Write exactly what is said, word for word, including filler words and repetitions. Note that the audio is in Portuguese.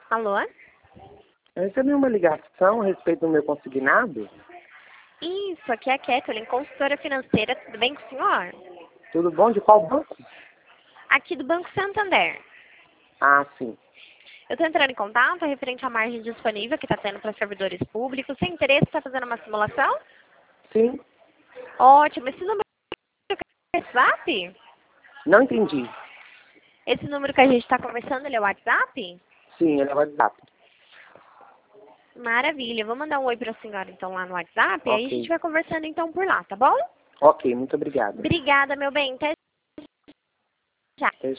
Alô? Eu recebi uma ligação a respeito do meu consignado. Isso, aqui é a Kathleen, consultora financeira. Tudo bem com o senhor? Tudo bom? De qual banco? Aqui do Banco Santander. Ah, sim. Eu estou entrando em contato referente à margem disponível que está tendo para servidores públicos. Sem interesse, está fazendo uma simulação? Sim. Ótimo. Esse número é WhatsApp? Não entendi. Esse número que a gente está conversando, ele é o WhatsApp? Sim, ele é WhatsApp. Maravilha. Eu vou mandar um oi para a senhora, então, lá no WhatsApp. E aí a gente Ok. vai conversando, então, por lá, tá bom? Ok, muito obrigado. Obrigada, meu bem. Até já. Até